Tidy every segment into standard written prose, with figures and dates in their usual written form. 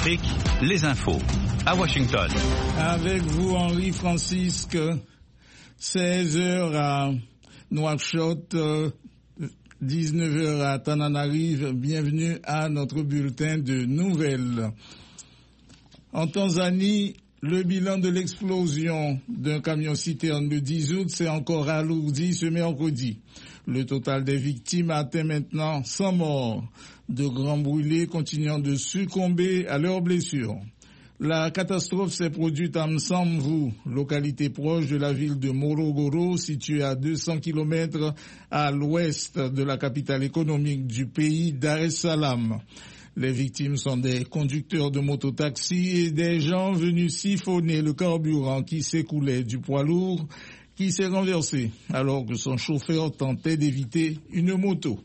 Afrique, les infos. À Washington. Avec vous, Henri Francisque, 16h à Nouakchott, 19h à Tananarive. Bienvenue à notre bulletin de nouvelles. En Tanzanie, le bilan de l'explosion d'un camion-citerne le 10 août s'est encore alourdi ce mercredi. Le total des victimes atteint maintenant 100 morts. De grands brûlés continuant de succomber à leurs blessures. La catastrophe s'est produite à Msamvu, localité proche de la ville de Morogoro, située à 200 km à l'ouest de la capitale économique du pays, Dar es Salaam. Les victimes sont des conducteurs de mototaxi et des gens venus siphonner le carburant qui s'écoulait du poids lourd qui s'est renversé alors que son chauffeur tentait d'éviter une moto.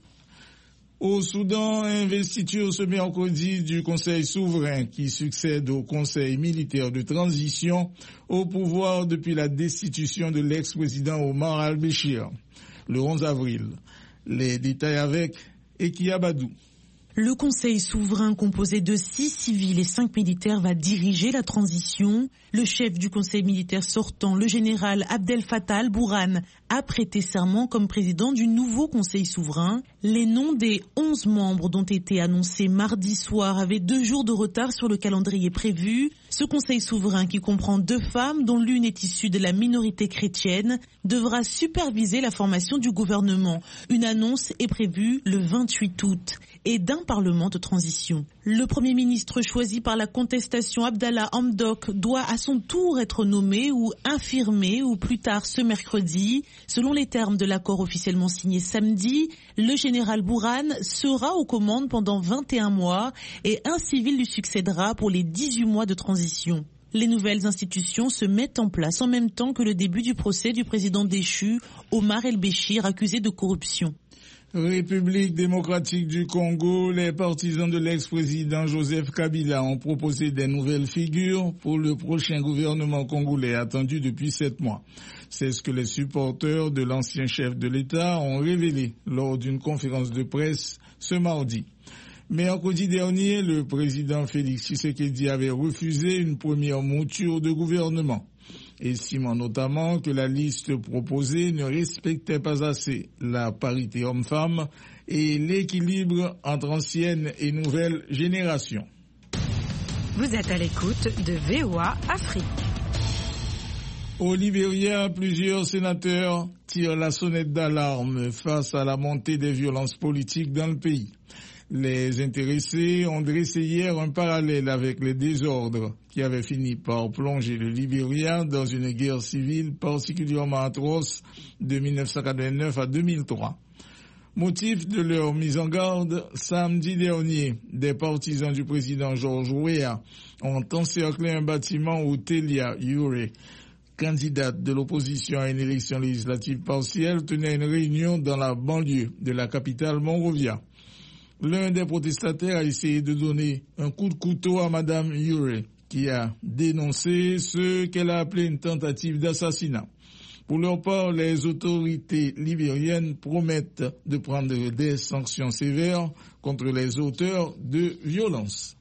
Au Soudan, investiture ce mercredi du Conseil souverain qui succède au Conseil militaire de transition au pouvoir depuis la destitution de l'ex-président Omar al-Béchir le 11 avril. Les détails avec Eki Abadou. Le Conseil souverain composé de 6 civils et 5 militaires va diriger la transition. Le chef du Conseil militaire sortant, le général Abdel Fattah al-Burhan, a prêté serment comme président du nouveau Conseil souverain. Les noms des 11 membres dont été annoncés mardi soir avaient 2 jours de retard sur le calendrier prévu. Ce Conseil souverain, qui comprend 2 femmes dont l'une est issue de la minorité chrétienne, devra superviser la formation du gouvernement. Une annonce est prévue le 28 août et d'un parlement de transition. Le Premier ministre choisi par la contestation, Abdallah Hamdok, doit à son tour être nommé ou infirmé ou plus tard ce mercredi. Selon les termes de l'accord officiellement signé samedi, le général Burhan sera aux commandes pendant 21 mois et un civil lui succédera pour les 18 mois de transition. Les nouvelles institutions se mettent en place en même temps que le début du procès du président déchu, Omar el-Béchir, accusé de corruption. République démocratique du Congo, les partisans de l'ex-président Joseph Kabila ont proposé des nouvelles figures pour le prochain gouvernement congolais attendu depuis 7 mois. C'est ce que les supporters de l'ancien chef de l'État ont révélé lors d'une conférence de presse ce mardi. Mercredi dernier, le président Félix Tshisekedi avait refusé une première mouture de gouvernement, estimant notamment que la liste proposée ne respectait pas assez la parité homme-femme et l'équilibre entre ancienne et nouvelle génération. Vous êtes à l'écoute de VOA Afrique. Au Libéria, plusieurs sénateurs tirent la sonnette d'alarme face à la montée des violences politiques dans le pays. Les intéressés ont dressé hier un parallèle avec les désordres qui avaient fini par plonger le Libéria dans une guerre civile particulièrement atroce de 1989 à 2003. Motif de leur mise en garde, samedi dernier, des partisans du président George Weah ont encerclé un bâtiment où Telia Ure, candidate de l'opposition à une élection législative partielle, tenait une réunion dans la banlieue de la capitale Monrovia. L'un des protestataires a essayé de donner un coup de couteau à Madame Ure, qui a dénoncé ce qu'elle a appelé une tentative d'assassinat. Pour leur part, les autorités libériennes promettent de prendre des sanctions sévères contre les auteurs de violences.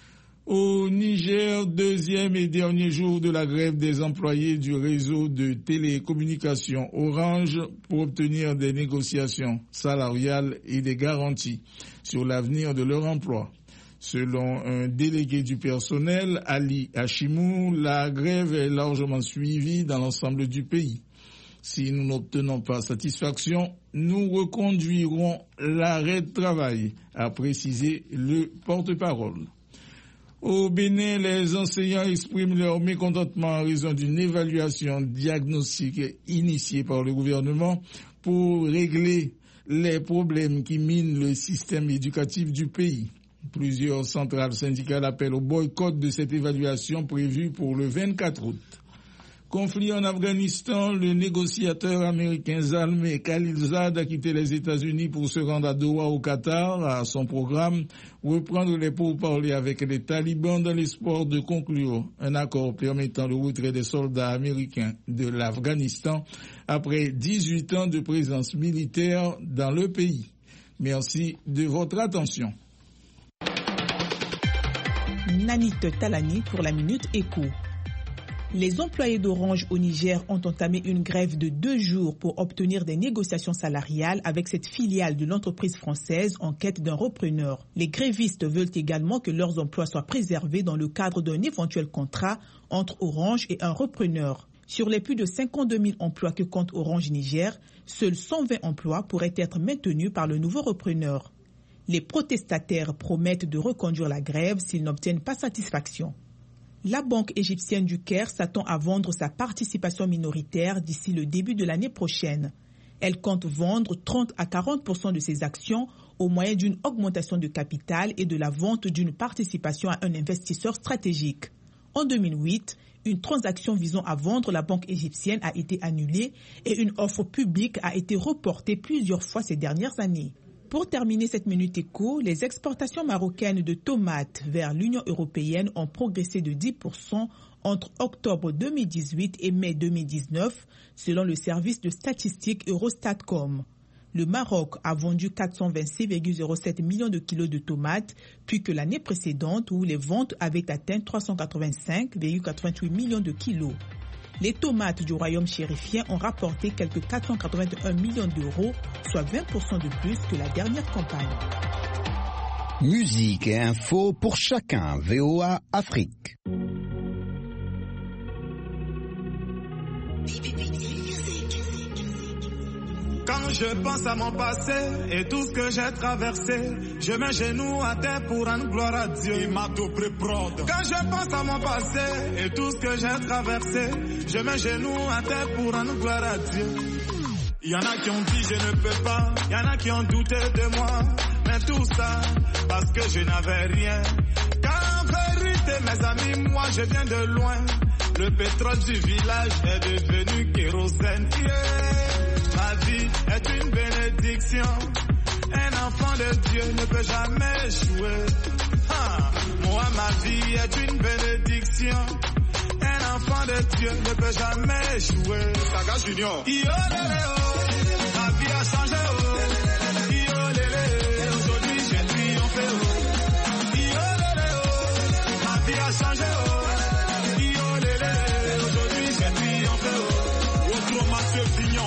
Au Niger, 2e et dernier jour de la grève des employés du réseau de télécommunications Orange pour obtenir des négociations salariales et des garanties sur l'avenir de leur emploi. Selon un délégué du personnel, Ali Hachimou, la grève est largement suivie dans l'ensemble du pays. Si nous n'obtenons pas satisfaction, nous reconduirons l'arrêt de travail, a précisé le porte-parole. Au Bénin, les enseignants expriment leur mécontentement en raison d'une évaluation diagnostique initiée par le gouvernement pour régler les problèmes qui minent le système éducatif du pays. Plusieurs centrales syndicales appellent au boycott de cette évaluation prévue pour le 24 août. Conflit en Afghanistan, le négociateur américain Zalmay Khalilzad a quitté les États-Unis pour se rendre à Doha au Qatar, à son programme reprendre les pourparlers avec les talibans dans l'espoir de conclure un accord permettant le retrait des soldats américains de l'Afghanistan après 18 ans de présence militaire dans le pays. Merci de votre attention. Nanit Talani pour la Minute Éco. Les employés d'Orange au Niger ont entamé une grève de 2 jours pour obtenir des négociations salariales avec cette filiale de l'entreprise française en quête d'un repreneur. Les grévistes veulent également que leurs emplois soient préservés dans le cadre d'un éventuel contrat entre Orange et un repreneur. Sur les plus de 52 000 emplois que compte Orange Niger, seuls 120 emplois pourraient être maintenus par le nouveau repreneur. Les protestataires promettent de reconduire la grève s'ils n'obtiennent pas satisfaction. La banque égyptienne du Caire s'attend à vendre sa participation minoritaire d'ici le début de l'année prochaine. Elle compte vendre 30 à 40% de ses actions au moyen d'une augmentation de capital et de la vente d'une participation à un investisseur stratégique. En 2008, une transaction visant à vendre la banque égyptienne a été annulée et une offre publique a été reportée plusieurs fois ces dernières années. Pour terminer cette Minute Éco, les exportations marocaines de tomates vers l'Union européenne ont progressé de 10% entre octobre 2018 et mai 2019, selon le service de statistique Eurostatcom. Le Maroc a vendu 426,07 millions de kilos de tomates, plus que l'année précédente où les ventes avaient atteint 385,88 millions de kilos. Les tomates du royaume chérifien ont rapporté quelques 481 millions d'euros, soit 20% de plus que la dernière campagne. Musique et info pour chacun, VOA Afrique. Quand je pense à mon passé et tout ce que j'ai traversé, je mets genoux à terre pour rendre gloire à Dieu. Quand je pense à mon passé et tout ce que j'ai traversé, je mets genoux à terre pour rendre gloire à Dieu. Il y en a qui ont dit je ne peux pas, il y en a qui ont douté de moi, mais tout ça parce que je n'avais rien. Car en vérité mes amis, moi je viens de loin. Le pétrole du village est devenu kérosène. Ma vie est une bénédiction. Un enfant de Dieu ne peut jamais échouer. Moi, ma vie est une bénédiction. Un enfant de Dieu ne peut jamais échouer. Saga Junior. Ma vie a changé. Aujourd'hui, j'ai triomphé. Ma vie a changé. Aujourd'hui, j'ai triomphé. Autre Mathieu Pignon.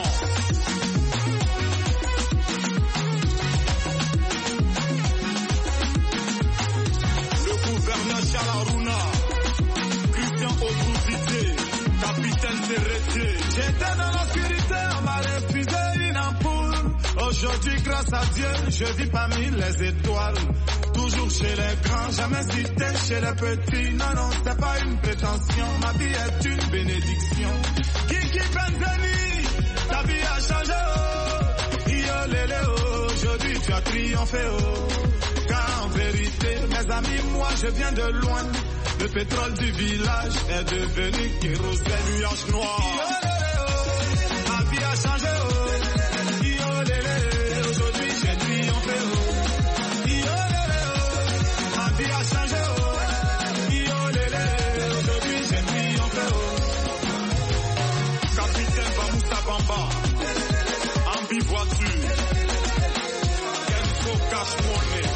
Chalaruna, Christian Obruzité, capitaine Serretier. J'étais dans l'obscurité, on m'a refusé une ampoule. Aujourd'hui, grâce à Dieu, je vis parmi les étoiles. Toujours chez les grands, jamais cité chez les petits. Non, c'est pas une prétention, ma vie est une bénédiction. Kiki Benzeni, ta vie a changé, oh. Yo lélé, oh. Aujourd'hui, tu as triomphé, oh. Car en vérité, mes amis, moi je viens de loin. Le pétrole du village est devenu kérosène, nuage noir. Ma vie a changé, aujourd'hui j'ai triomphé. Ma vie a changé, aujourd'hui j'ai triomphé. Capitaine Bamoussa Bamba, Ambi voiture, Kenfo cash money.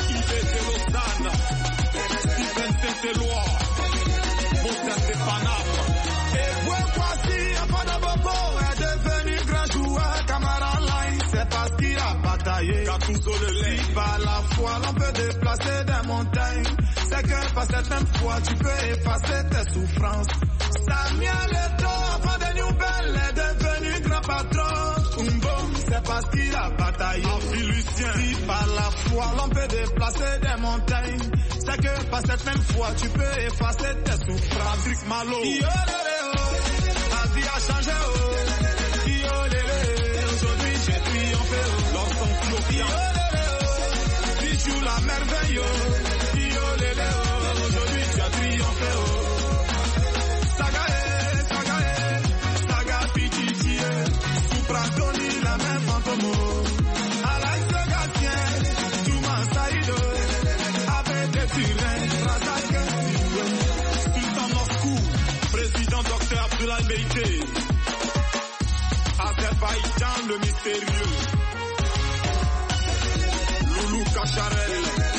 Stephen Saint-Éloi, Moses de Paname. Et voici, Afanaboko est devenu grand joueur. Camara Line, c'est parce qu'il a bataillé. Si par la foi, l'on peut déplacer des montagnes. C'est que par certaines fois, tu peux effacer tes souffrances. Samuel Eto'o, avant des nouvelles, est devenu grand patron. Umbo, c'est parce qu'il a bataillé. Si par la foi, l'on peut déplacer des montagnes. C'est que par certaines fois, tu peux effacer tes souffrances. Patrick Malo. Ma vie a changé. Aujourd'hui, j'ai triomphé. L'enfant Fio. Tu joues la merveille. Aujourd'hui, tu as triomphé. Saga Pichichi. Supra Tony, la même fantôme. Sultan Moscou, président Dr Abdoulaye Beïté. Azerbaïdjan le mystérieux. Loulou Kacharel.